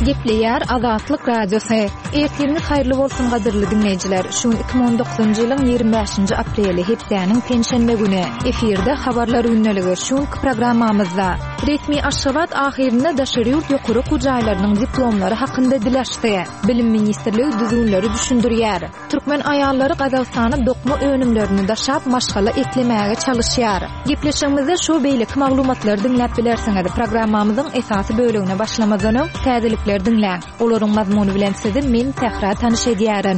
Gepleýär Azatlyk radiosu. Ertiriniz haýrly bolsun gadyrly dinleýijiler. Şu 2019-njy ýylyň 25-nji apreli hepdäniň penşenbe güni efirde habarlar ünneligi şu programmamyzda resmi Aşgabat ahirinde daşary ýurt ýokary gujaýlarynyň diplomlary hakynda dileşdi. Bilim ministrligi düzünleri düşündirýär. Türkmen aýallary Gazagstana dokma önümlerini daşap maşgala etlemäge çalışýar. Gepleşigimizde şu beýlik maglumatlary dinläp bilersiňiz. Programmamyzyň esasy bölügine başlamadan täzelikler dinläň. Olaryň mazmuny bilen sizi men tähra tanyş edýärin.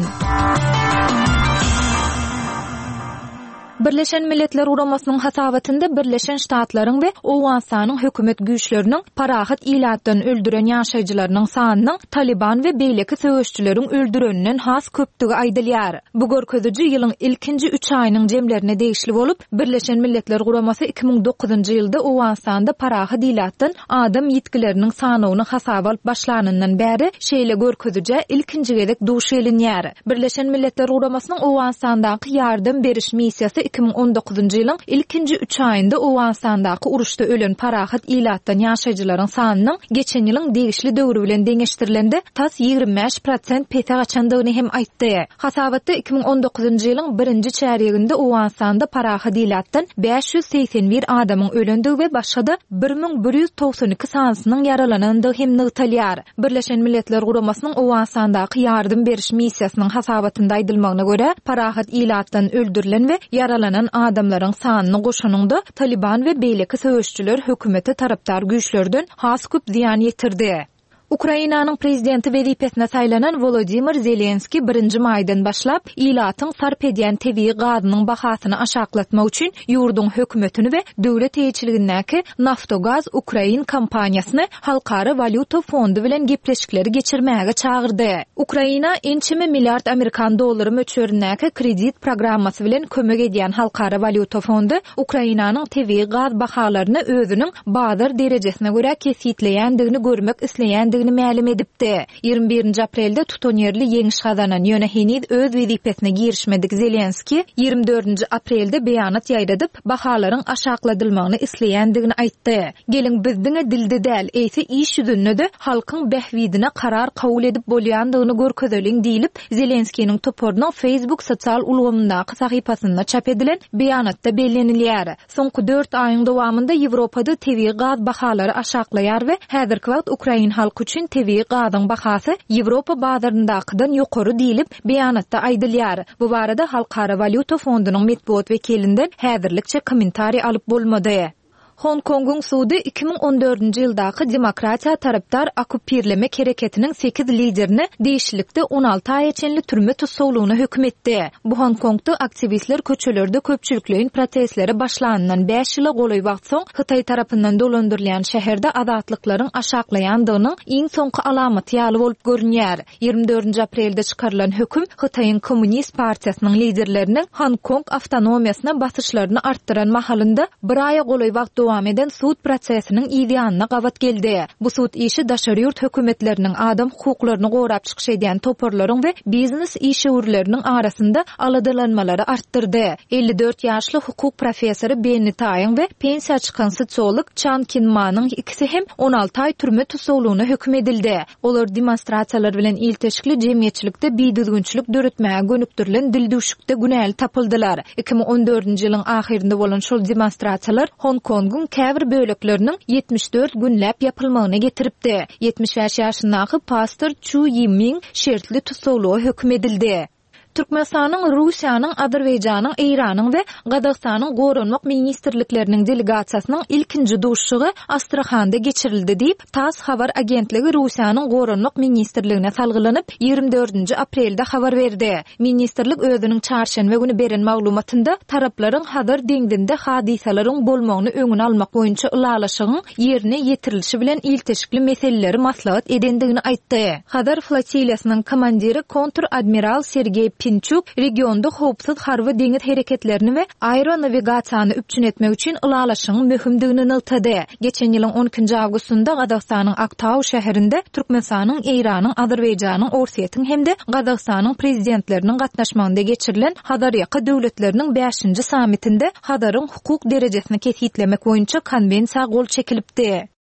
Birleşen Milletler Uramasının hasabatında Birleşen Ştatlaryň we Owganstanyň hökümet güýçleriniň parahat ilatdan öldüren ýaşaýjylarynyň sanynyň Taliban we beýleki söwüşçüleriň öldüreninden has köpdigi aýdylýar. Bu görkeziji ýylyň ilkinji 3 aýynyň jemlerine degişli bolup, Birleşen Milletler Uramasy 2009-njy ýylda Owganstanda parahat ilatdan adam ýetkileriniň sanyny hasaba alyp başlanandan bäri şeýle görkeziji ilkinji gezek duş elinýär. Birleşen Milletler Uramasynyň Owganstandaky ýardym beriş missiýasy 2019-njy ýylyň ilkinji 3 aýynda Owganstandaky uruşda ölen parahat ilatdan ýaşaýjylaryň sanynyň geçen ýylyň degişli döwrü bilen deňeşdirilende tas 25% pete gaçandygyny hem aýtdy. Hasabatda 2019-njy ýylyň 1-nji çäreginde Owganstanda parahat ilatdan 581 adamyň ölendigi we başga 1192 sanynyň yaralanandygy hem nygytalýar. Birleşen Milletler Guramasynyň Owganstandaky ýardym beriş missiýasynyň hasabatynda aýdylmagyna görä, parahat ilatdan öldürilen we yaralanan adamlaryň sanyny goşanynda Taliban we beýleki söwüşçüler hökümeti tarapdar güýçlerden has köp ziýan ýetirdi. Ukrainanyň prezidenti wezipesine saýlanan Volodymyr Zelenski 1-nji maýdan başlap ilatyň sarp edýän tebii gazynyň bahasyny aşaklatmak üçin ýurdun hökümetini we döwlet eýçiligindäki Naftogaz Ukrain kompaniýasyny Halkara Valyuta Fondu bilen gepleşikleri geçirmäge çağırdy. Ukraina $1 milliard Amerikan dollary möçberindäki kredit programmasy bilen kömek edýän Halkara Valyuta Fondu Ukrainanyň tebii gaz bahalaryny özüniň bazar derejesine görä kesitleýändigini görmek isleýän ma'lum edipdi. 21 aprelde tutonýerli ýeňiş gazanan ýöne heniz öz wezipesine girişmedik Zelenski 24 aprelde beýanat ýaýradyp bahalaryň aşakladylmagyny isleýändigini aýtdy. Gelin bizdiňe dilde däl, eýse iş ýüzünde halkyň behwidine karar kabul edip bolýandygyny görkezeliň diýilip Zelenskiň toporunyň Facebook sosial ulgamyndaky sahypasynda çap edilen beýanatda bellenilýär. Soňky 4 aýyň dowamında Ýewropada tebii gaz bahalary aşaklaýar we häzirki wagt Ukrain halky üçin tebii gazyň bahasy Ýewropa bazaryndakydan ýokary diýilip beýanatda aýdylýar. Bu barada Halkara Valyuta Fondunyň medeniýet wekilinden häzirlikçe kommentari alyp bolmady. Hong Kong'un suudi 2014-nji ýyldaky demokratiýa tarapdar okupirleme hereketiniň 8 liderini değişiklikde 16 aý içenli türme tutsaglygyna hökm etdi. Bu Hong Kong'da aktivistler köçelerde köpçülikliň protestlere başlanandan 5 ýyla goly wagt soň Hytaý tarapyndan dolandyrylýan şäherde azatlyklaryň aşaklaýandygynyň iň soňky alamaty ýaly bolup görünýär. 24 aprelde çykarylan hökm Hytaýyň Kommunist partiýasynyň liderleriniň Hong Kong awtonomiýasyna basyşlaryny artdyran mahalynda bir aýa goly wagt dowam eden suud prosesiniň ýygynyna gabat geldi. Bu suud işi daşary ýurt hökümetläriniň adam hukuklaryny gorap çykyş edýän toporlaryň we biznes işgörleriniň arasynda aladalanmalary artdyrdy. 54 ýaşly hukuk professory Benny Taýyň we pensiýa çykan sosiolog Chan Kin-manyň ikisi hem 16 aý türme tutsaglygyna hökm edildi. Olar demonstrasiýalar bilen ilteşikli jemgyýetçilikde biýdürgünçilik döretmäge gönükdirilen dildüşükde günäli tapyldylar. 2014-nji ýylyň ahirinde bolan şol demonstrasiýalar Hong Kong'un käbir bölekleriniň 74 günläp yapylmagyna getiripdi. 75 ýaşyndaky pastor Chu Yiming şertli tutsaglyga hökm edildi. Türkmenistanyň, Russiýanyň, Azerbaýjanyň, Iranyň we Gazagstanyň goranmak ministrlikleriniň delegasiýasynyň ilkinji duşşugy Astrakhanda geçirildi diýip TASS habar agentligi Russiýanyň goranmak ministrligine salgylanyp 24 aprelde habar berdi. Ministrlik özüniň çarşembe güni beren maglumatynda taraplaryň hazır deňdinde hadisalaryň bolmagyny öňüne almak boýunça ulalaşygyň ýerine ýetirilişi bilen ilteşikli meseleleri maslahat edendigini aýtdy. Hazır flotiliýasynyň komandiri kontr-admiral Sergey Pinchuk regionda howpsuz harby deňiz hereketlerini we aeronavigasiýany üpçün etmek üçin ulalaşygyň möhümdigini nyltady. Geçen ýylyň 12 awgustunda Gazagstanyň Aktau şäherinde Türkmenistanyň, Iranyň, Azerbaýjanyň, Orsiýetiň hemde Gazagstanyň prezidentleriniň gatnaşmagynda geçirilen Hadar ýaka döwletleriniň 5-nji sammitinde Hadaryň hukuk derejesini kesitlemek boýunça konvensiýa gol çekilipdi.